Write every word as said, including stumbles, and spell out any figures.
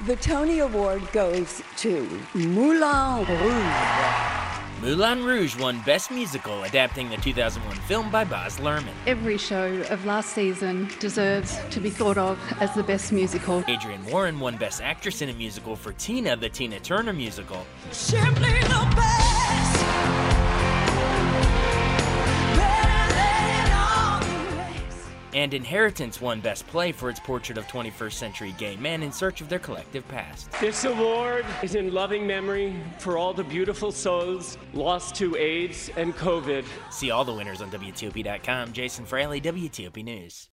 The Tony Award goes to Moulin Rouge. Moulin Rouge won Best Musical, adapting the two thousand one film by Baz Luhrmann. Every show of last season deserves to be thought of as the best musical. Adrienne Warren won Best Actress in a Musical for Tina, the Tina Turner musical. Simply the best. And Inheritance won Best Play for its portrait of twenty-first century gay men in search of their collective past. This award is in loving memory for all the beautiful souls lost to AIDS and COVID. See all the winners on W T O P dot com. Jason Fraley, W T O P News.